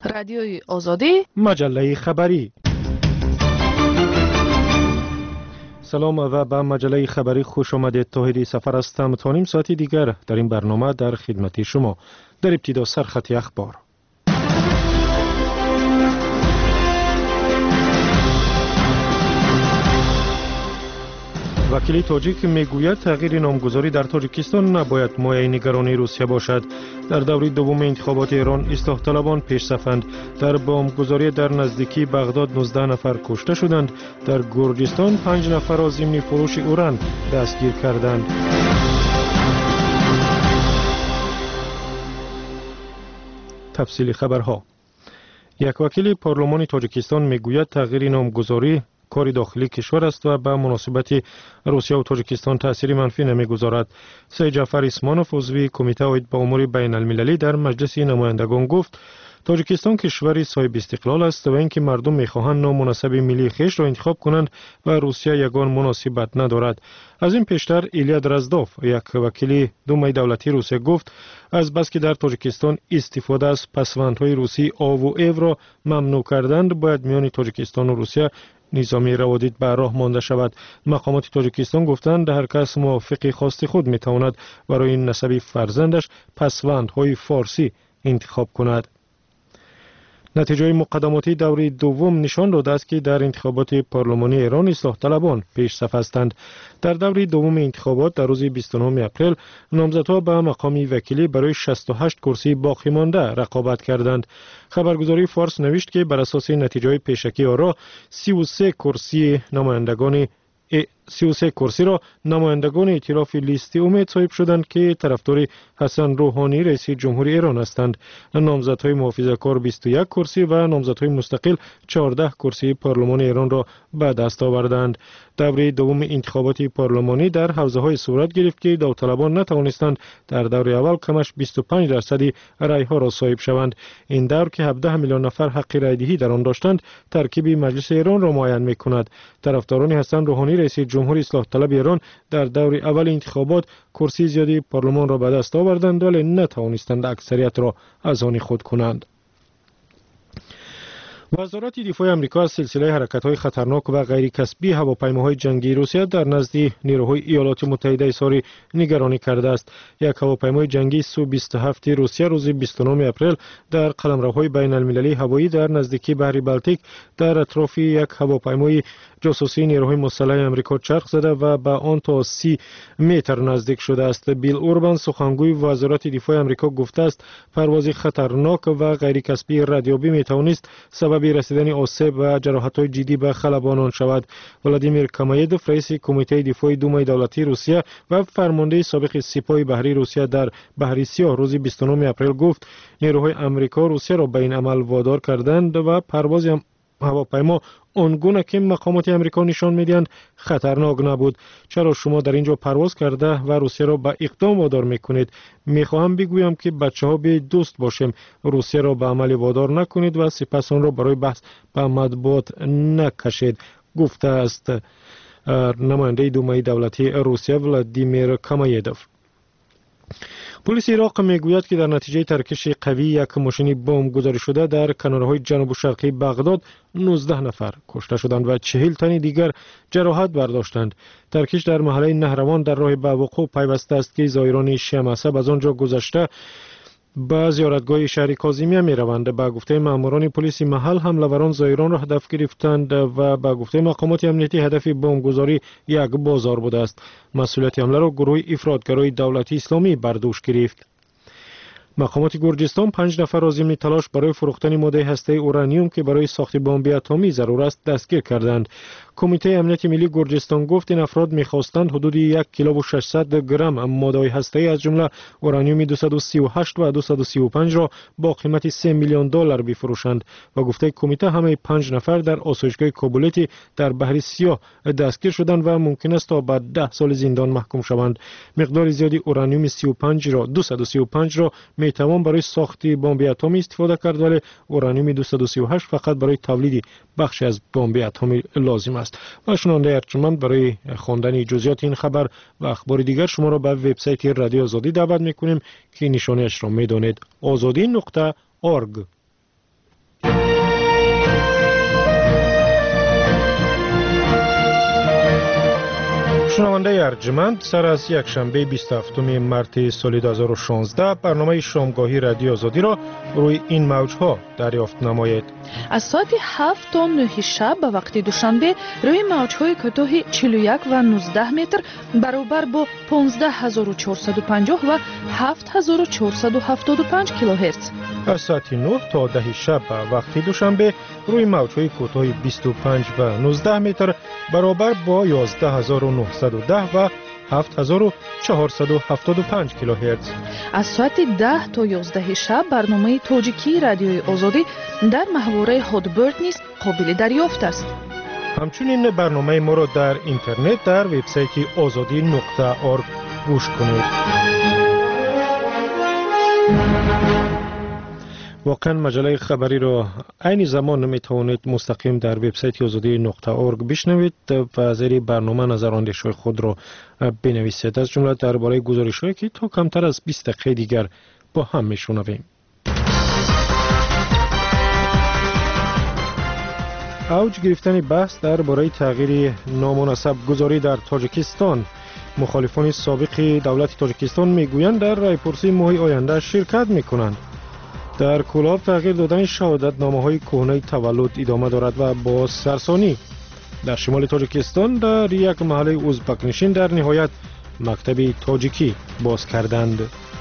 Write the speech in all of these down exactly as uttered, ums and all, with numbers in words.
رادیوی آزادی، مجله خبری. سلام و به مجله خبری خوش آمدید. طاهری سفر هستم. تا نیم ساعتی دیگر در این برنامه در خدمت شما. در ابتدا سرخط اخبار. وکیل تاجیک میگوید تغییر نامگذاری در تاجیکستان نباید مایه نگرانی روسیه باشد. در دور دوم انتخابات ایران اصلاح طلبان پیش صفند. در بمبگذاری در نزدیکی بغداد نوزده نفر کشته شدند. در گرجستان پنج نفر را ضمن فروش اوران دستگیر کردند. تفصیل خبرها. یک وکیل پارلمان تاجیکستان میگوید تغییر نامگذاری کار داخلی کشور است و به مناسبت روسیه و تاجیکستان تأثیر منفی نمیگذارد. سید جعفر اسمانوف عضو کمیته عاید به امور بین المللی در مجلس نمایندگان گفت تاجیکستان کشوری صاحب استقلال است و اینکه مردم میخواهند نام مناسب ملی خویش را انتخاب کنند و روسیه یگان مناسبت ندارد. از این پیشتر ایلیا درزدوف یک وکیل دومای دولتی روسیه گفت از بس که در تاجیکستان استفاده از پسوندهای روسی آ و ایو را ممنوع کردند باید میان تاجیکستان و روسیه نظامی روابط به راه مانده شود. مقامات تاجیکستان گفتند هر کس موافق خواست خود میتواند برای نسب فرزندش پسوندهای فارسی انتخاب کند. نتیجه مقدماتی دوره دوم نشان داده است که در انتخابات پارلمانی ایران اصلاح طلبان پیش صف هستند. در دوره دوم انتخابات در روز بیست و نهم اپریل نامزدها به مقام وکیلی برای شصت و هشت کرسی باقی مانده رقابت کردند. خبرگزاری فارس نوشت که بر اساس نتیجه پیشکی آرا سی و سه کرسی نمایندگان سی و سه کرسی را نمایندگان ائتلاف لیست امید صاحب شدند که طرفدار حسن روحانی رئیس جمهوری ایران هستند. نامزدهای محافظه‌کار بیست و یک کرسی و نامزدهای مستقل چهارده کرسی پارلمان ایران را به دست آوردند. دوره دوم انتخابات پارلمانی در حوزه‌های صورت گرفت که داوطلبان نتوانستند در دور اول کمش بیست و پنج درصد رأی‌ها را صاحب شوند. این دور که هفده میلیون نفر حق رأی‌دهی در آن داشتند ترکیب مجلس ایران را معین می‌کند. طرفداران حسن روحانی رئیس جمهوری اصلاح طلب ایران در دور اول انتخابات کرسی زیادی پارلمان را به دست آوردند ولی نتوانستند اکثریت را از آن خود کنند. وزارت دفاع آمریکا از سلسله حرکت‌های خطرناک و غیر کسبی هواپیماهای جنگی روسیه در نزد نیروهای ایالات متحده اظهار نگرانی کرده است. یک هواپیمای جنگی سو بیست و هفت روسیه روز بیست و نهم اپریل در قلمروهای بین المللی هوایی در نزدیکی بحر بالتیک در اطراف یک هواپیمای جاسوسی نیروهای مسلح آمریکا چرخ زده و به آن تا سی متر نزدیک شده است. بیل اوربان سخنگوی وزارت دفاع آمریکا گفته است پرواز خطرناک و غیر کسبی ردیابی میتوانست سبب رسیدن آسیب و جراحت‌های جدی به خلبانان شود. ولادیمیر کامایدوف رئیس کمیته دفاع دومای دولتی روسیه و فرمانده سابق سپاه بحری روسیه در بحر سیاه روز بیست و نهم اپریل گفت نیروهای آمریکا روسیه را به این عمل وادار کردند و پرواز هواپیما آنگونه که مقامات آمریکا نشان میدهند خطرناک نبود. چرا شما در اینجا پرواز کرده و روسیه را به اقدام وادار میکنید؟ میخواهم بگویم که بچه ها به دوست باشیم. روسیه را به عمل وادار نکنید و سپس آن را برای بحث به مطبوعات نکشید، گفته است نماینده دومای دولتی روسیه ولادیمیر کامایدوف. پلیس عراق میگوید که در نتیجه ترکش قوی یک ماشین بمب گذاری شده در کنارهای جنوب شرقی بغداد نوزده نفر کشته شدند و چهل تن دیگر جراحت برداشتند. ترکش در محله نهروان در راه به وقوع پیوسته است که زائران شیعه مذهب از آنجا گذشته به زیارتگاه شهر کاظمیه می روند. به گفته ماموران پلیس محل حمله‌وران زائران را هدف گرفتند و به گفته مقامات امنیتی هدف بمبگذاری یک بازار بوده است. مسئولیت حمله را گروه افراطگرای دولتی اسلامی بر دوش گرفت. مقامات گرجستان پنج نفر را ضمن تلاش برای فروختن ماده هسته‌ای اورانیوم که برای ساخت بمب اتمی ضرور است دستگیر کردند. کمیته امنیت ملی گرجستان گفت این افراد می‌خواستند حدود یک کیلو و ششصد گرم ماده هسته‌ای از جمله اورانیوم دویست و سی و هشت و دویست و سی و پنج را با قیمت سه میلیون دلار بفروشند و گفته کمیته همه پنج نفر در آسایشگاه کابولیتی در بحر سیاه دستگیر شدند و ممکن است تا به ده سال زندان محکوم شوند. مقدار زیادی اورانیوم سی و پنج را دویست و سی و پنج را میتوان برای ساخت بمب اتمی استفاده کرد ولی اورانیوم دویست و سی و هشت فقط برای تولید بخشی از بمب اتمی لازم است. و شنونده ارجمند برای خواندن جزئیات این خبر و اخبار دیگر شما را به وبسایت رادیو آزادی دعوت میکنیم که نشانه‌اش را میدانید آزادی نقطه اورگ. شنونده ارجمند، سر از یک شنبه بیست و هفتم مارس سال دو هزار و شانزده برنامه شامگاهی رادیو آزادی را روی این موجها دریافت نمایید. از ساعت هفت تا نه شب به وقت دوشنبه روی موجهای کوتاه چهل و یک و نوزده متر برابر با پانزده هزار و چهارصد و پنجاه و هفت هزار و چهارصد و هفتاد و پنج کیلوهرتز. از ساعت نه تا ده شب به وقت دوشنبه روی موجهای کوتاه بیست و پنج و نوزده متر برابر با یازده هزار و نهصد و ده و هفت هزار و چهارصد و هفتاد و پنج کیلوهرتز. از ساعت ده تا یازده شب برنامه تاجیکی رادیوی آزادی در محوره هادبرد نیز قابل دریافت است. همچنین برنامه ما را در اینترنت در وبسایت آزادی نقطه org گوش کنید. واقعا مجله خبری را عین زمان می توانید مستقیم در وبسایت آزادی نقطه org بشنوید و زیر برنامه نظر و اندیشه خود را بنویسید، از جمله درباره گزارش‌هایی که تا کمتر از بیست دقیقه دیگر با هم میشنویم. اوج گرفتن بحث درباره تغییر نامناسب گذاری در تاجیکستان. مخالفان سابق دولت تاجیکستان میگویند در رایپرسی ماه آینده شرکت میکنند. در کلاب تغییر دادن شهادت نامه های کهنه تولد ادامه دارد و با سرسانی. در شمال تاجیکستان در یک محله ازبک نشین در نهایت مکتب تاجیکی باز کردند.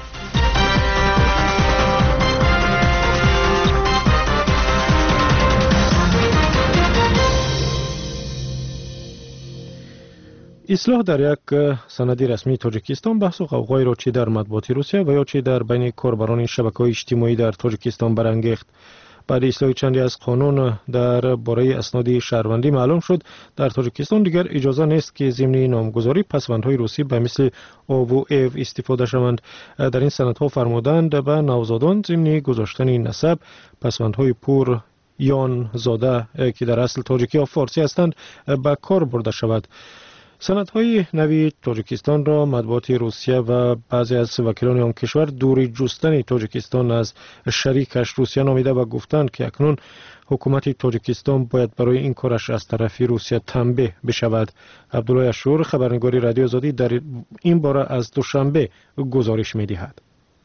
اصلاح در یک سند رسمی تاجیکستان بحث و غوغای را چه در مطبوعات روسیه و یا چه در بین کاربران شبکه‌های اجتماعی در تاجیکستان برانگیخت. بعد اصلاح چندی از قانون در باره اسناد شهروندی معلوم شد در تاجیکستان دیگر اجازه نیست که ضمن نامگذاری پسوندهای روسی به مثل آو و ایو استفاده شوند. در این سندها فرمودند به نوزادان ضمن گذاشتن نسب پسوندهای پور یان زاده که در اصل تاجیکی یا فارسی هستند به کار برده شود. سندهای نوی تاجیکستان را مطبوعات روسیه و بعضی از وکیلان آن کشور دوری جستن تاجیکستان از شریکش روسیه نامیده و گفتند که اکنون حکومت تاجیکستان باید برای این کارش از طرف روسیه تنبیه بشود. عبدالله اشور خبرنگار رادیو آزادی در این باره از دوشنبه گزارش می‌دهد.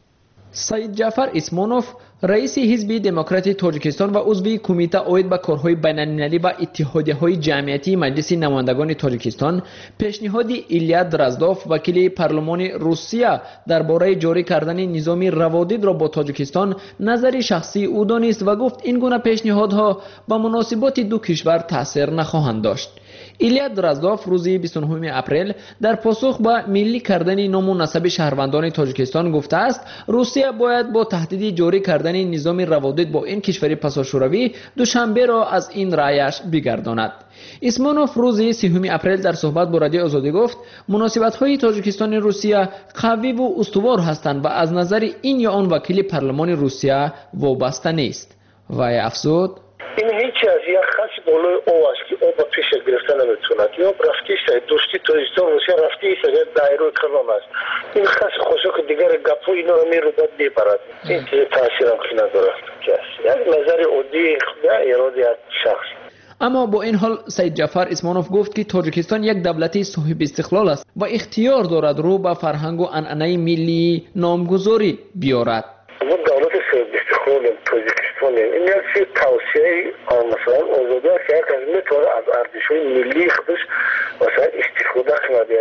سید جعفر اسمونوف رئیس حزب دموکرات تاجیکستان و عضو کمیته عاید به کارهای بین‌المللی و اتحادیه‌های جمعیتی مجلس نمایندگان تاجیکستان پیشنهاد ایلیا درازدوف وکیل پارلمان روسیه درباره جاری کردن نظام روادید را با تاجیکستان نظر شخصی او دانست و گفت این گونه پیشنهادها به مناسبات دو کشور تاثیر نخواهند داشت. ایلیا درازدوف روز بیست و نه اپریل در پاسخ به ملی کردن نامناسب شهروندان تاجیکستان گفته است روسیه باید با تهدید جاری کردن نظام روادید با این کشور پساشوروی دوشنبه را از این رایش بگرداند. اسمونوف روز سوم اپریل در صحبت با رادیو آزادی گفت مناسبت‌های تاجیکستان روسیه قوی و استوار هستند و از نظر این یا آن وکیل پارلمان روسیه وابسته نیست. و افزود این هیچی از یک خاص بالای او است که او با پیش گرفتن نمیتوند یا رفتی است دوستی تاجیکستان روسیه رفتی است اگر دایره کلام است این خاص خوشو که دیگر گپو اینا رو میرو بد میبرد این چیز تاثیر هم که ندارد که است یک نظر عادی یا اراده از شخص. اما با این حال سید جعفر اسمونوف گفت که تاجیکستان یک دولت صاحب استقلال است و اختیار دارد رو به فرهنگ و عنعنه ملی نامگذاری بیارد. دولت صاحب استقلال تاجیکستان این یک توصیه مثلا آزادی است که یک از میتونه از ارزش‌های ملی خودش مثلا استفاده کنه.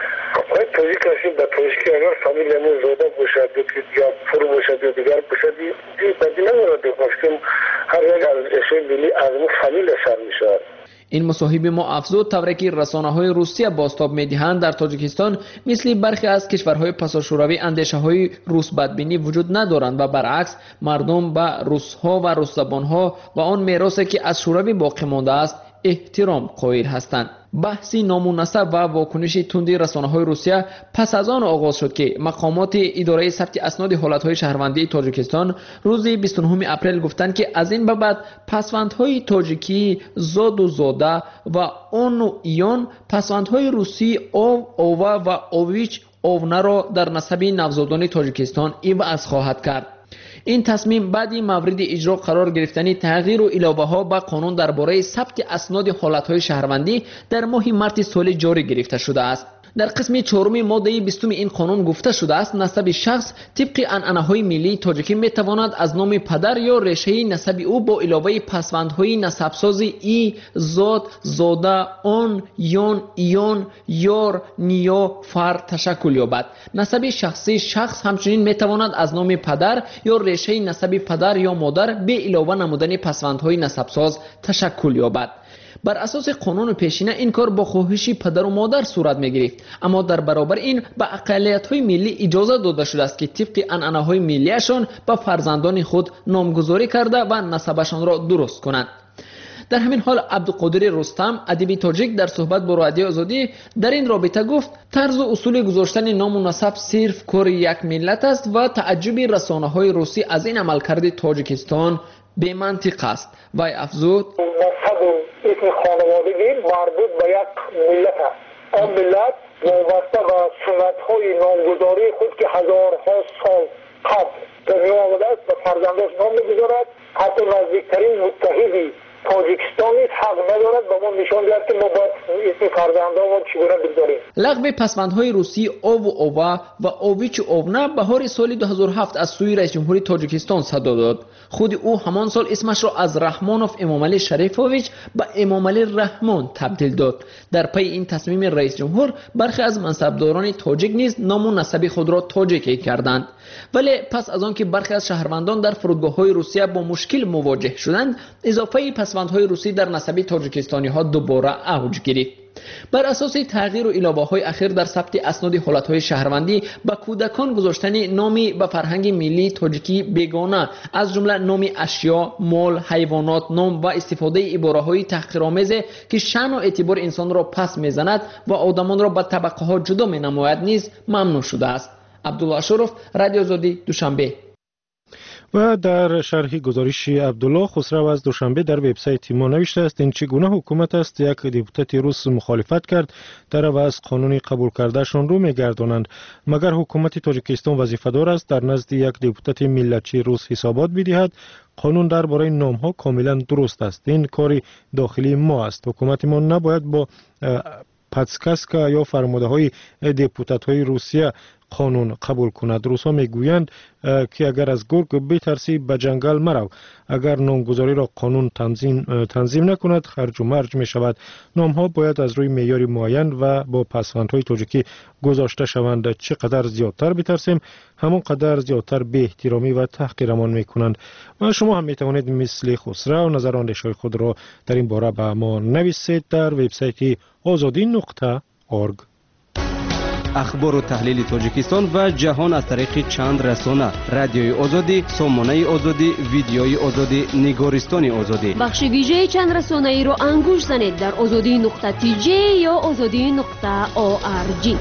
خب تاجیکستان به تاجیکی اگر فامیلمون زاده باشد یا پور باشد یا دیگر باشد این بدی ندارد که هر یک ارزش‌های ملی از اون فامیل سر میشود. این مصاحبه ما افزود طوری که رسانه‌های روسیه بازتاب می‌دهند در تاجیکستان مثل برخی از کشورهای پساشوروی اندیشه‌های روس بدبینی وجود ندارند و برعکس مردم به روس‌ها و روس‌زبان‌ها و آن میراثی که از شوروی باقی مانده است احترام قائل هستند. بحثی نامناسب و واکنش تندی رسانه‌های روسیه پس از آن آغاز شد که مقامات اداره ثبت اسناد حالت‌های شهروندی تاجیکستان روز بیست و نه اپریل گفتند که از این به بعد پسوندهای تاجیکی زاد و زاده و آن و ایان پسوندهای روسی آو اوه و اویچ اوونه را در نسب نوزادان تاجیکستان عوض خواهد کرد. این تصمیم بعدی مورد اجرا قرار گرفتن تغییر و علاوه ها به قانون درباره ثبت اسناد حالتهای شهروندی در ماه مارس سال جاری گرفته شده است. در قسم چهارم ماده بیستم این قانون گفته شده است نسب شخص طبق عنعنه‌های ملی تاجیکی میتواند از نام پدر یا ریشه نسبی او با علاوه پسوندهای نسبسازی ای، زاد، زاده، آن، یان، ایان، یار، نیا، فر تشکل یابد. نسب شخصی شخص همچنین میتواند از نام پدر یا ریشه نسبی پدر یا مادر به علاوه نمودن پسوندهای نسبساز تشکل یابد. بر اساس قانون پیشینه این کار با خواهش پدر و مادر صورت می‌گرفت، اما در برابر این به اقلیت‌های ملی اجازه داده شده است که طبق عنعنه‌های ملیشان به فرزندان خود نامگذاری کرده و نسبشان را درست کنند. در همین حال عبدالقادر رستم ادیب تاجیک در صحبت با رادیو آزادی در این رابطه گفت طرز و اصول گذاشتن نام و نسب صرف کار یک ملت است و تعجب رسانه‌های روسی از این عملکرد تاجیکستان به منطق است. وی افزود نسب و اسم خانوادگی مربوط به یک ملت است. آن ملت وابسته به سنت‌های نامگذاری خود که هزارها سال قبل در میان آمده است به فرزندش نام می‌گذارد. حتی نزدیکترین متحدی تاجیکستان نیز حق ندارد به ما نشان دهد که ما باید اسم فرزندان ما چگونه بگذاریم. لغو پسوندهای روسی آو و اوه و آویچ و اوونه بهار سال دو هزار و هفت از سوی رئیس جمهوری تاجیکستان صدا داد. خود او همان سال اسمش را از رحمانوف امامعلی شریفوویچ به امامعلی رحمان تبدیل داد. در پی این تصمیم رئیس جمهور برخی از منصبداران تاجیک نیز نام و نسب خود را تاجیکی کردند. ولی پس از آنکه برخی از شهروندان در فرودگاه‌های روسیه با مشکل مواجه شدند، اضافه پسوندهای روسی در نسب تاجیکستانی ها دوباره اوج گرفت. بر اساس تغییر و علاوه‌های اخیر در ثبت اسناد حالت‌های شهروندی به کودکان گذاشتن نامی به فرهنگ ملی تاجیکی بیگانه از جمله نام اشیا، مال، حیوانات، نام و استفاده عباره‌های تحقیرآمیز که شأن و اعتبار انسان را پس می‌زند و آدمان را به طبقه‌ها جدا می‌نماید نیز ممنوع شده است. عبدالله اشرف، رادیو آزادی، دوشنبه. و در شرح گزارش عبدالله خسرو از دوشنبه در وبسایت ما نوشته است این چگونه حکومت است یک دیپوتات روس مخالفت کرد در عوض قانونی قبول کردهشان رو میگردانند. مگر حکومت تاجیکستان وظیفه‌دار است در نزد یک دیپوتات ملتچی روس حسابات بدهد؟ قانون درباره نام ها کاملا درست است. این کاری داخلی ما است. حکومت ما نباید با پادکاسکا یا فرموده های دیپوتات های روسیه قانون قبول کند. روسا میگویند که اگر از گرگ بترسی به جنگل مرو. اگر نامگذاری را قانون تنظیم تنظیم نکند خرج و مرج می شود. نام ها باید از روی معیار معین و با پسوندهای تاجیکی گذاشته شوند. چقدر زیادتر بترسیم همون قدر زیادتر بی احترامی و تحقیرمان می کنند. و شما هم می توانید مثل خسرو نظر و اندیشه خود را در این باره به ما نویسید در وبسایت آزادی نقطه اورگ. اخبار و تحلیل تاجیکستان و جهان از طریق چند رسانه: رادیوی آزادی، سامانه آزادی، ویدیوی آزادی، نگارستان آزادی. بخش ویژه چند رسانه ای را انگوش زنید در آزادی نقطه تی جی یا آزادی نقطه او آر جی.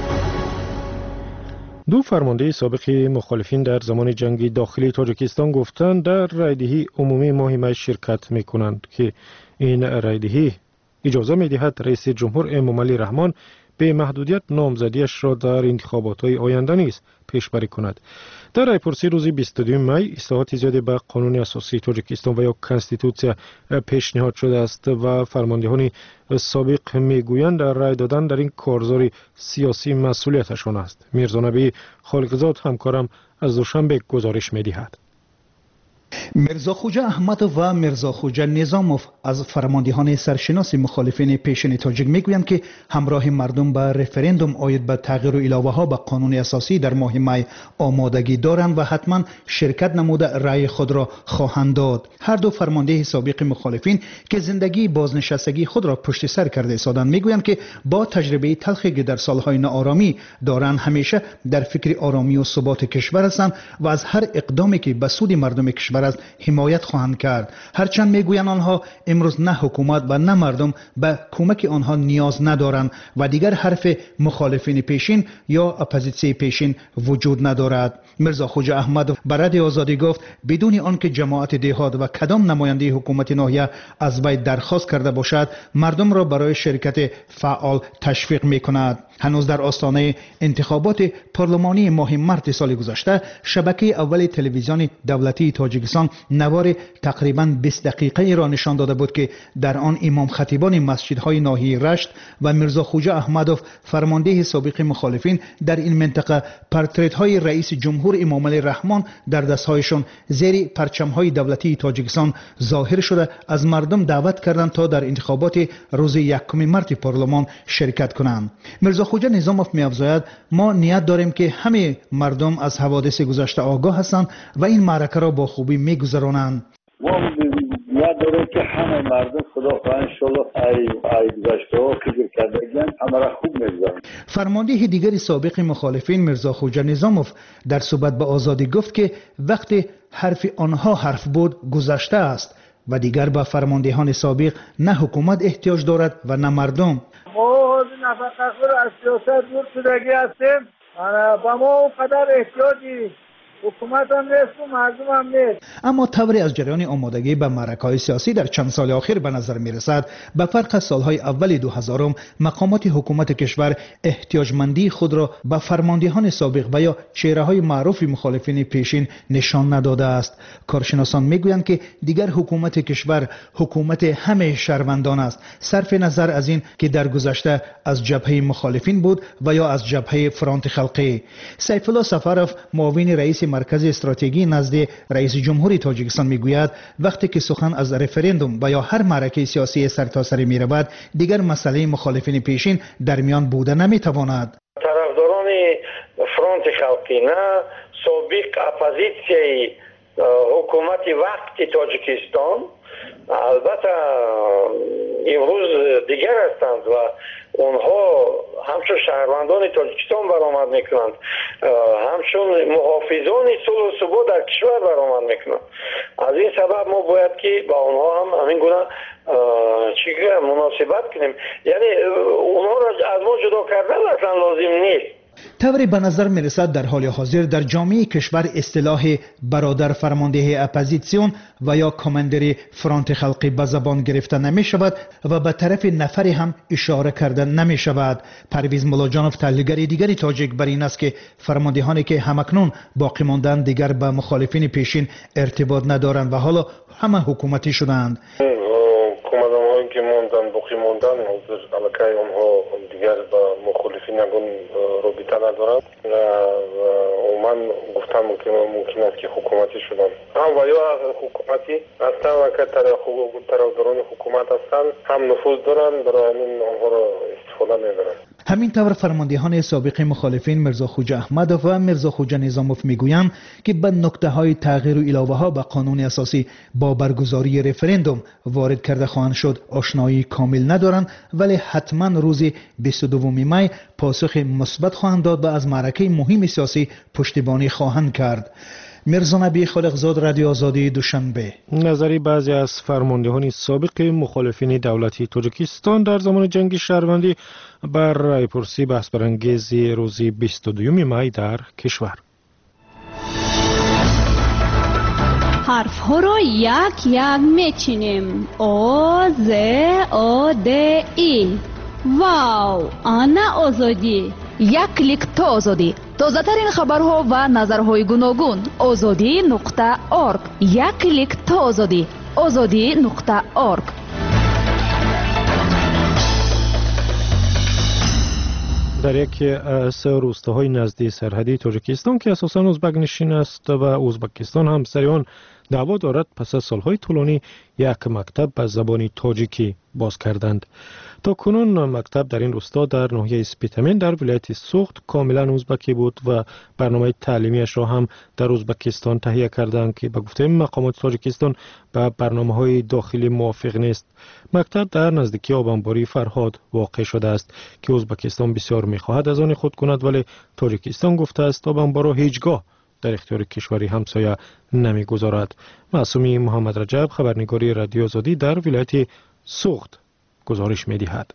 دو فرمانده سابق مخالفین در زمان جنگ داخلی تاجیکستان گفتند در رایدهی عمومی مهم شرکت می کنند که این رایدهی اجازه می دهد رئیس جمهور امامعلی رحمان به محدودیت نامزدیش را در انتخابات‌های آینده نیز پیشبری کند. در رایپرسی روز بیست و دو می اصلاحات زیادی به قانون اساسی تاجیکستان و یا کنستیتوسیا پیشنهاد شده است و فرماندهان سابق میگویند در رای دادن در این کارزار سیاسی مسئولیتشان است. میرزا نبی خالقزاد همکارم از دوشنبه گزارش می‌دهد. میرزا خوجا احمد و میرزا خوجا نظاموف از فرماندهان سرشناس مخالفین پیشین تاجیک میگویند که همراه مردم به رفراندوم آید به تغییر و علاوه ها به قانون اساسی در ماه می آمادگی دارند و حتما شرکت نموده رأی خود را خواهند داد. هر دو فرمانده سابق مخالفین که زندگی بازنشستگی خود را پشت سر کرده ایستادند میگویند که با تجربه تلخی که در سالهای ناآرامی دارند همیشه در فکر آرامی و ثبات کشور هستند و از هر اقدامی که به سود مردم کشور از حمایت خواهند کرد. هرچند میگویند آنها امروز نه حکومت و نه مردم به کمک آنها نیاز ندارند و دیگر حرف مخالفین پیشین یا اپوزیسیون پیشین وجود ندارد. میرزا خوجا احمد به رادیو آزادی گفت بدون آنکه جماعت دهات و کدام نماینده حکومت ناحیه از وی درخواست کرده باشد مردم را برای شرکت فعال تشویق میکند. هنوز در آستانه انتخابات پارلمانی ماه مارس سال گذشته شبکه اول تلویزیون دولتی تاجیکستان تاجیکستان نوار تقریباً بیست دقیقه را نشان داده بود که در آن امام خطیبان مسجدهای ناحیه رشت و میرزا خوجا احمدوف فرمانده سابق مخالفین در این منطقه پورترت های رئیس جمهور امام علی رحمان در دستهایشان زیر پرچم های دولتی تاجیکستان ظاهر شده از مردم دعوت کردند تا در انتخابات روز یکم مارس پارلمان شرکت کنند. میرزا خوجا نظاموف می‌افزاید ما نیت داریم که همه مردم از حوادث گذشته آگاه هستند و این معرکه را با خوبی می‌گذرانند. ما نیت داریم که همه مردم خدا خواهد انشالله ای ای گذشته ها فکر کردگن همه را خوب می‌گذرانند. فرمانده دیگر سابق مخالفین میرزا خوجا نظاموف در صحبت به آزادی گفت که وقتی حرف آنها حرف بود گذشته است و دیگر به فرماندهان سابق نه حکومت احتیاج دارد و نه مردم. ما نفقه از سیاست دور شدگی هستیم و ما اونقدر احتیاجی حکومت هم نیست و مردم هم نیست. اما طوری از جریان آمادگی به معرکه‌های سیاسی در چند سال اخیر به نظر می‌رسد به فرق از سالهای اول دو هزارم مقامات حکومت کشور احتیاجمندی خود را به فرماندهان سابق و یا چهره‌های معروف مخالفین پیشین نشان نداده است. کارشناسان می‌گویند که دیگر حکومت کشور حکومت همه شهروندان است، صرف نظر از این که در گذشته از جبهه مخالفین بود و یا از جبهه فرانت خلقی. سیف الله سفروف معاون رئیس مرکز استراتژی نزد رئیس جمهوری تاجیکستان میگوید وقتی که سخن از رفراندوم و یا هر معرکه سیاسی سرتاسری میرود دیگر مسئله مخالفین پیشین در میان بوده نمیتواند. طرفداران فرانت خلقی نه سابق اپوزیسیای حکومت وقت تاجیکستان البته امروز دیگر هستند و اونها همچون شهروندان تاجیکستان برآمد میکنند، همچون محافظان صلح و ثبات در کشور برآمد میکنند. از این سبب ما باید که با اونها هم همین گونه چیکار مناسبت کنیم، یعنی اونها را از ما جدا کردن اصلا لازم نیست. طوری به نظر میرسد در حال حاضر در جامعه کشور اصطلاح برادر فرمانده اپوزیسیون و یا کماندر فرانت خلقی به زبان گرفته نمی شود و به طرف نفری هم اشاره کرده نمی شود. پرویز ملاجانوف تحلیلگر دیگری تاجیک بر این است که فرماندهانی که همکنون باقی ماندند دیگر به مخالفین پیشین ارتباط ندارند و حالا همه حکومتی شدند. کماندان‌هایی که ماندن باقی ماندن حاضر علاقه آنها دیگر با مخالفین نگون رابطه ندارند و من گفتم که ممکن است که حکومتی شدن هم و یا حکومتی هستن و که طرفداران حکومت هستن هم نفوذ دارن برای همین آنها را استفاده میبرند. همین طور فرماندهان سابق مخالفین میرزا خوجا احمدوف و میرزا خوجا نظاموف میگویند که به نکته های تغییر و علاوه ها به قانون اساسی با برگزاری رفراندوم وارد کرده خواهند شد آشنایی کامل ندارند، ولی حتما روز بیست و دوم می پاسخ مثبت خواهند داد و از معرکه مهم سیاسی پشتیبانی خواهند کرد. میرزا نبی خالقزاد، رادیو آزادی، دوشنبه. نظری بعضی از فرماندهان سابق مخالفین دولتی تاجیکستان در زمان جنگ شهروندی بر رایپرسی بحث برانگیز روز بیست و دوم می در کشور. حرف ها را یک یک میچینیم. او ز او د ای. واو، آنا آزادی. یک کلیک تا آزادی. تازه ترین خبرها و نظرهای گوناگون. آزادی نقطه ارگ. یک کلیک تا آزادی. آزادی نقطه ارگ. در یکی از روستاهای نزدیک سرحدی تاجیکستان که اساساً ازبک نشین است و ازبکستان هم سر آن دعوا دارد، پس از سالهای طولانی یک مکتب به زبان تاجیکی باز کردند. تا کنون مکتب در این روستا در ناحیه اسپیتامین در ولایت سوخت کاملا ازبکی بود و برنامه تعلیمیش را هم در ازبکستان تهیه کردند که به گفته مقامات تاجیکستان به برنامه‌های داخلی موافق نیست. مکتب در نزدیکی آبانباری فرهاد واقع شده است که ازبکستان بسیار می‌خواهد از آن خود کند، ولی تاجیکستان گفته است آبانبار را هیچگاه در اختیار کشوری همسایه نمی‌گذارد. معصومی محمد رجب، خبرنگاری رادیو آزادی در ولایت سوخت گزارش می‌دهد.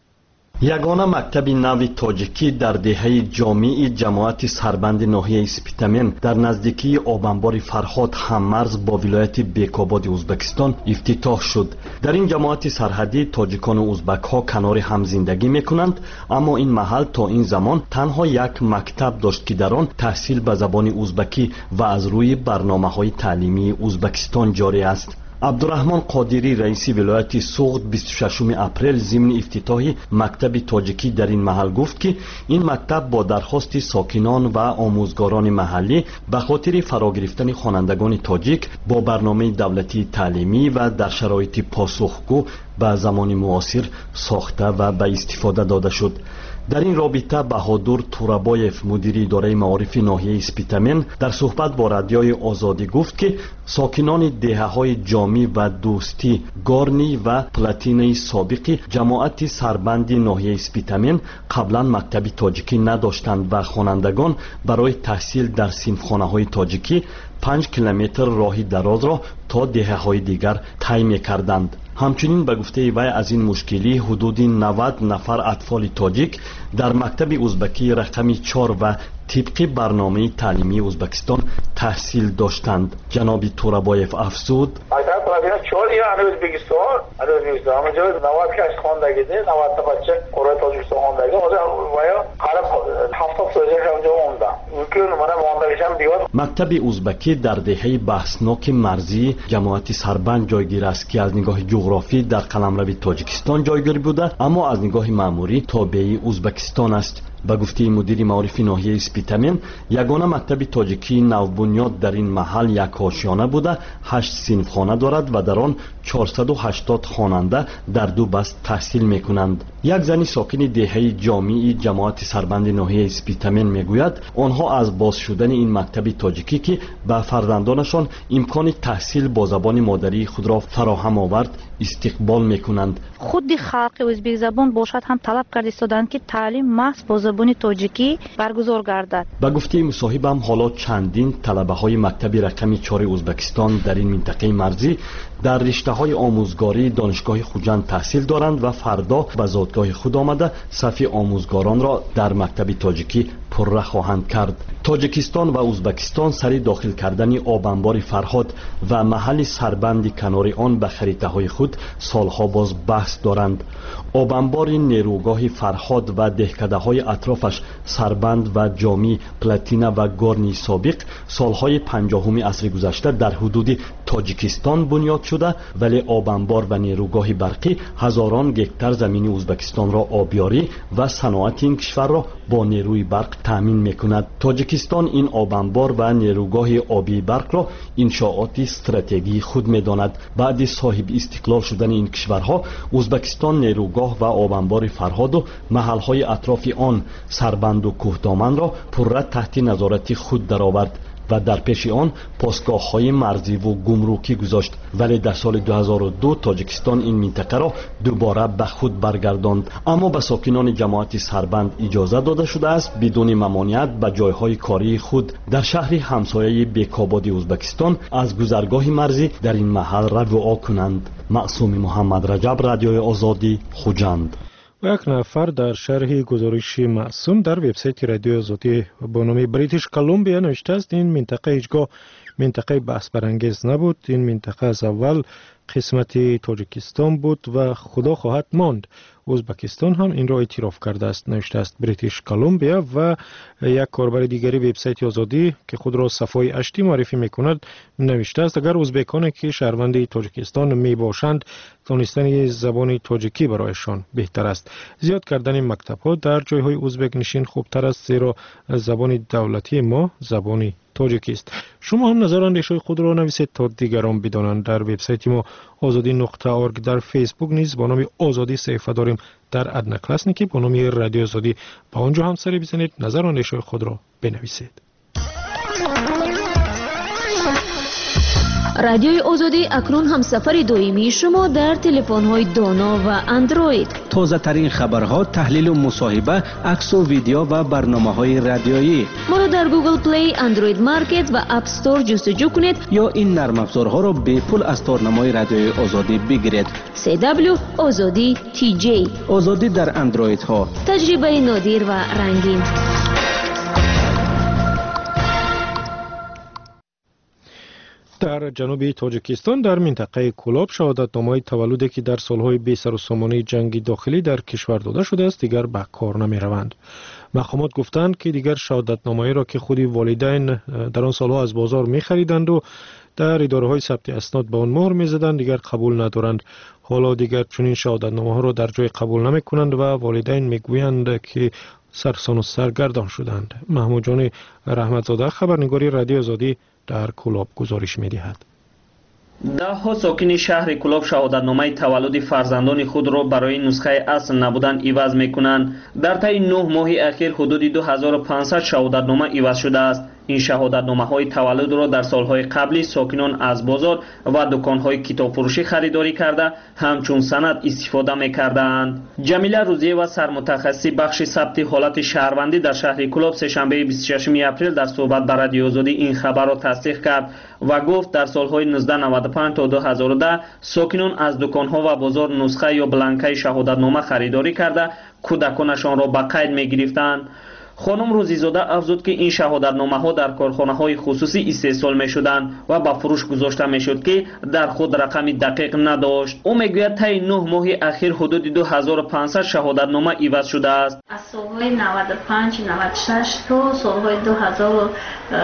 یگانه مکتب نوی تاجیکی در دهه جامع جماعت سربند ناحیه سپیتامن در نزدیکی آبانبار فرهاد هممرز با ولایت بیکاباد ازبکستان افتتاح شد. در این جماعت سرحدی تاجیکان و ازبک ها کنار هم زندگی میکنند، اما این محل تا این زمان تنها یک مکتب داشت که در آن تحصیل به زبان ازبکی و از روی برنامه های تعلیمی ازبکستان جاری است. عبدالرحمن قادری رئیس ولایت سوغد بیست و ششم اپریل ضمن افتتاح مکتب تاجیکی در این محل گفت که این مکتب با درخواست ساکنان و آموزگاران محلی به خاطر فرا گرفتن خوانندگان تاجیک با برنامه دولتی تعلیمی و در شرایط پاسخگو به زمان معاصر ساخته و به استفاده داده شد. در این رابطه بهادر تورابایف مدیر اداره معارف ناحیه سپیتامن در صحبت با رادیوی آزادی گفت که ساکنان دهه‌های جامی و دوستی گارنی و پلاتینی سابق جماعت سربند ناحیه سپیتامن قبلا مکتب تاجیکی نداشتند و خوانندگان برای تحصیل در صنفخانه‌های تاجیکی پنج کیلومتر راه دراز را تا دهه‌های دیگر طی می‌کردند. همچنین به گفته وی از این مشکلی حدود نود نفر اطفال تاجیک در مکتب ازبکی رقم چهار و طبق برنامه تعلیمی ازبکستان تحصیل داشتند. جناب تورابایف افزود: مکتب تعلیمی چهار یا ازبکستان ازبکستان همونجا نود کش خواندگی ده نود تا بچه قرای تاجیکستان خواندگی و یا قرب هفتاد سال اونجا موندم. ممکن منم مونده دیوار. مکتب ازبکی در دهه بحثناک مرزی جماعت سربند جایگیر است که از نگاه جغرافی در قلمرو تاجیکستان جایگیر بوده، اما از نگاه مأموری تابع ازبکستان است. به گفته مدیر معارف ناحیه سپیتامن یگانه مکتب تاجیکی نوبنیاد در این محل یک آشیانه بوده، هشت صنفخانه دارد و در آن چهارصد و هشتاد خواننده در دو بست تحصیل میکنند. یک زنی ساکن دهه جامع جماعت سربند ناحیه سپیتامن میگوید آنها از باز شدن این مکتب تاجیکی که به فرزندانشان امکان تحصیل با زبان مادری خود را فراهم آورد استقبال میکنند. خود خلق ازبک زبان باشد هم طلب کرده ایستادند که تعلیم محض با زبان تاجیکی برگزار گردد. به گفته مصاحبم حالا چندین طلبه های مکتب رقم چهار ازبکستان در این منطقه مرزی در رشته های آموزگاری دانشگاه خوجند تحصیل دارند و فردا به زادگاه خود آمده صف آموزگاران را در مکتب تاجیکی پره خواهند کرد. تاجیکستان و ازبکستان سری داخل کردن آبانبار فرهاد و محل سربند کنار آن به خریطه های خود سالها باز بحث دارند. آبانبار نیروگاه فرهاد و دهکده های اطرافش سربند و جامی پلاتینا و گورنی سابق سالهای پنجاهم عصر گذشته در حدود تاجیکستان بنیاد شده، ولی آبانبار و نیروگاه برقی هزاران گکتر زمین ازبکستان را آبیاری و صنعت این کشور را با نیروی برق تامین میکند. تاجیکستان این آبانبار و نیروگاه آبی برق را انشاءات استراتژی خود میداند. بعد صاحب استقلال شدن این کشورها ازبکستان نیروگاه و آبانبار فرهاد و محلهای اطراف آن سربند و کوهدامن را پره تحت نظارت خود درآورد و در پیش آن پاسگاه‌های مرزی و گمرکی گذاشت، ولی در سال دو هزار و دو تاجیکستان این منطقه را دوباره به خود برگرداند. اما به ساکنان جماعت سربند اجازه داده شده است بدون ممانعت به جایهای کاری خود در شهر همسایه بیکاباد ازبکستان از گذرگاه مرزی در این محل رفع کنند. معصوم محمد رجب، رادیوی آزادی، خوجند. و یک نفر در شرح گزارش معصوم در وبسایت رادیو آزادی با نام بریتیش کلمبیا نوشته است این منطقه هیچگاه منطقه بحث برانگیز نبود. این منطقه از اول قسمت تاجیکستان بود و خدا خواهد ماند. ازبکستان هم این را اعتراف کرده است، نوشته است بریتیش کلمبیا. و یک کاربر دیگری وبسایت آزادی که خود را صفای اشتی معرفی میکند نوشته است اگر ازبکانی که شهروند تاجیکستان می باشند دانستن زبان تاجیکی برایشان بهتر است. زیاد کردن مکتب ها در جایهای ازبک نشین خوبتر است، زیرا زبان دولتی ما زبانی تاجیکی است. شما هم نظر اندیشه خود را نویسید تا دیگران بدانند. در وبسایت ما آزادی نقطه اورگ، در فیسبوک نیز با نام آزادی صفحه داریم، در ادنا کلاسنیکی با نام رادیو آزادی. با آنجا هم سری بزنید، نظر اندیشه خود را بنویسید. رادیوی آزادی اکنون هم سفر دائمی شما در تلفن‌های دانا و اندروید. تازه ترین خبرها، تحلیل و مصاحبه، عکس و ویدیو و برنامه‌های رادیویی. ما را در گوگل پلی، اندروید مارکت و اپ استور جستجو کنید یا این نرم افزارها را به پول از تارنمای رادیوی آزادی بگیرید. سی دبلیو آزادی تی جی. آزادی در اندروید ها. تجربه نادر و رنگین. در جنوب تاجیکستان در منطقه کولاب شهادتنامه‌های تولدی که در سالهای بی سر و سامانه جنگ داخلی در کشور داده شده است دیگر به کار نمی روند. مقامات گفتند که دیگر شهادتنامه‌ای را که خود والدین در آن سالها از بازار می خریدند و در اداره‌های ثبت اسناد به آن مهر می زدند دیگر قبول ندارند. حالا دیگر چنین شهادتنامه‌ها را در جای قبول نمی کنند و والدین می گویند که سرسان و سرگردان شدند. محمود جان رحمتزاده، خبرنگاری رادیو آزادی در کولاب گزارش می‌دهد. ده ها ساکن شهر کولاب شهادتنامه تولد فرزندان خود را برای نسخه اصل نبودن عوض می‌کنند. در طی نه ماه اخیر حدود دو هزار و پانصد شهادتنامه عوض شده است. این شهادتنامه‌های تولد را در سالهای قبلی ساکنان از بازار و دکان‌های کتابفروشی خریداری کرده همچون سند استفاده می‌کردند. جمیله روزیه و سرمتخصص بخش ثبت حالت شهروندی در شهر کولاب سه‌شنبه بیست و ششم اپریل در صحبت با رادیو آزادی این خبر را تصدیق کرد و گفت در سالهای نوزده نود و پنج تا دو هزار و ده ساکنان از دکان‌ها و بازار نسخه یا بلانکای شهادتنامه خریداری کرده کودکانشان را به قید می‌گرفتند. خانم روزیزاده افزود که این شهادتنامه‌ها در کارخانه‌های خصوصی استحصال می‌شدند و به فروش گذاشته می‌شد که در خود رقم دقیق نداشت. او می‌گوید طی نه ماه اخیر حدود دو هزار و پانصد شهادتنامه عوض شده است. از سال‌های نود و پنج نود و شش تا سال‌های دو هزار و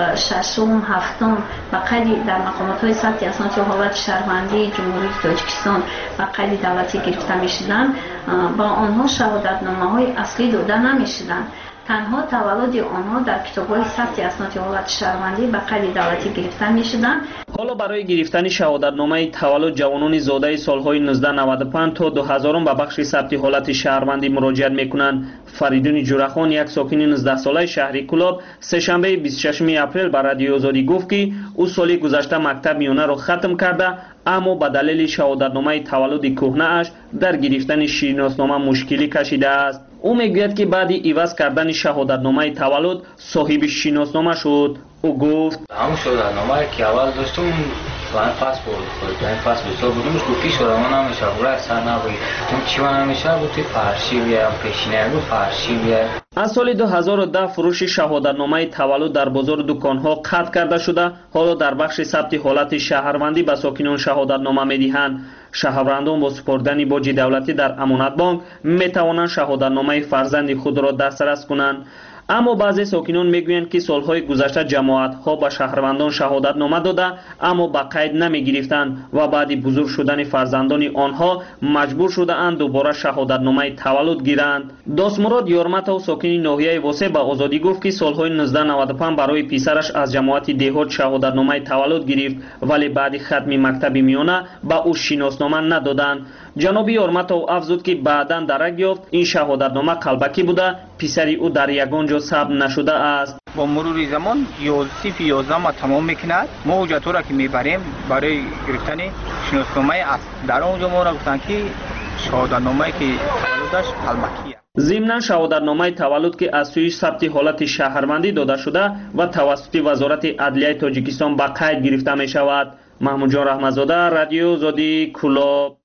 شش هفت به قید در مقامات‌های ثبت اسناد حالت شهروندی جمهوری تاجیکستان به قید دولتی گرفته می‌شدند. با آنها شهادتنامه‌های اصلی داده نمی‌شدند. تنها تولد آنها در کتاب‌های ثبت اسناد حالت شهروندی به قید دولتی گرفته می‌شدند. حالا برای گرفتن شهادتنامه تولد جوانان زاده سال‌های نوزده نود و پنج تا دو هزار به بخش ثبت حالت شهروندی مراجعت می‌کنند. فریدون جورخان، یک ساکن نوزده ساله شهر کولاب، سه‌شنبه بیست و ششم اپریل به رادیو آزادی گفت که او سال گذشته مکتب میانه را ختم کرده اما به دلیل شهادتنامه تولد کهنه اش در گرفتن شناسنامه مشکلی کشیده است. او میگوید که بعد عوض کردن شهادتنامه تولد صاحب شناسنامه شد. او گفت همون شهادتنامه که اول داشتم فلان پاسپورت خود این پاسپورت تو بودمش کوکی شده من نمیشه برای سر نبود اون چی من نمیشه بود توی فرشی بیام پیشینه بود فرشی بیام. از سال دو هزار و ده فروش شهادتنامه تولد در بازار دکان‌ها قطع کرده شده. حالا در بخش ثبت حالت شهروندی به ساکنان شهادتنامه می‌دهند. شهروندان با سپردن باج دولتی در امانت بانک می‌توانند شهادتنامه فرزند خود را دسترس کنند. اما بعضی ساکنان میگویند که سالهای گذشته جماعت‌ها به شهروندان شهادتنامه داده اما به قید نمی‌گرفتند و بعد بزرگ شدن فرزندان آنها مجبور شده‌اند دوباره شهادتنامه تولد گیرند. داستمراد یارمتov ساکن ناحیه واسه به آزادی گفت که سالهای نوزده نود و پنج برای پسرش از جماعت دهات شهادتنامه تولد گرفت ولی بعد ختم مکتب میانه به او شناسنامه ندادند. جناب یارمتov افزود که بعداً درک یافت این شهادتنامه قلبکی بوده، پسری او در یگان جا ثبت نشده است. با مرور زمان یازده یازده ما تمام میکند. ما حجت را که میبریم برای گرفتن شناسنامه است. در اونجا ما را گفتن که شهادتنامه که تولدش قلبکی است. ضمناً شهادتنامه تولد که از سوی ثبت حالت شهروندی داده شده و توسط وزارت عدلیه تاجیکستان به قید گرفته می شود. محمود جان رحمتزاده، رادیو آزادی، کولاب.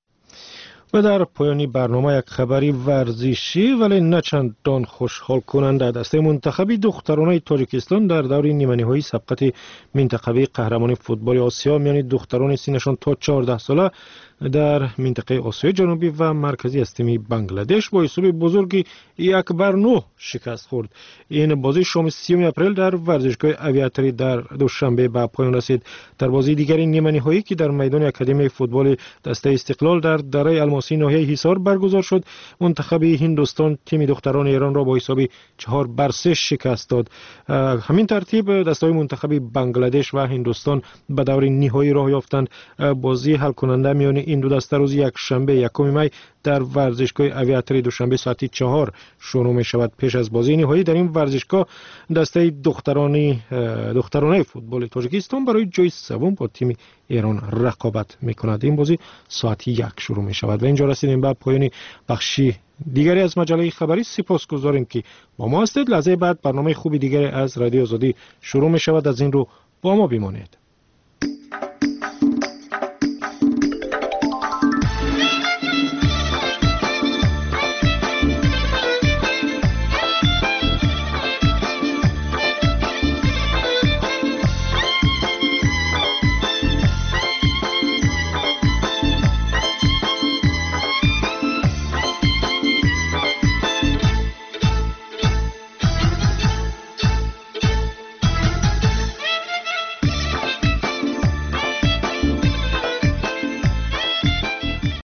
و در پایانی برنامه یک خبری ورزشی ولی نه چندان خوشحال کننده. دسته منتخبی دخترانه تاجیکستان در دور نیمه‌نهایی سبقت منتخبی قهرمانی فوتبال آسیا میان دختران سنشان تا چهارده ساله در منطقه آسیای جنوبی و مرکزی از تیم بنگلادش با حساب بزرگی یک بر نه شکست خورد. این بازی شام سیوم اپریل در ورزشگاه اویاتری در دوشنبه به پایان رسید. در بازی دیگری نیمه نهایی که در میدان اکادمی فوتبال دسته استقلال در دره الماسی ناحیه حصار برگزار شد، منتخب هندوستان تیم دختران ایران را با حساب چهار بر سه شکست داد. همین ترتیب دسته‌های منتخب بنگلادش و هندوستان به دور نهایی راه یافتند. بازی حل کننده میان این دو دسته روز یک شنبه یکم می در ورزشگاه اویاتری دوشنبه ساعت چهار شروع می شود. پیش از بازی نهایی در این ورزشگاه دسته دخترانی دخترانه فوتبال تاجیکستان برای جای سوم با تیم ایران رقابت می کند. این بازی ساعت یک شروع می شود و اینجا رسیدیم به پایان بخشی دیگری از مجله خبری. سپاسگزاریم که با ما هستید. لحظه بعد برنامه خوبی دیگری از رادیو آزادی شروع می شود. از این رو با ما بمانید.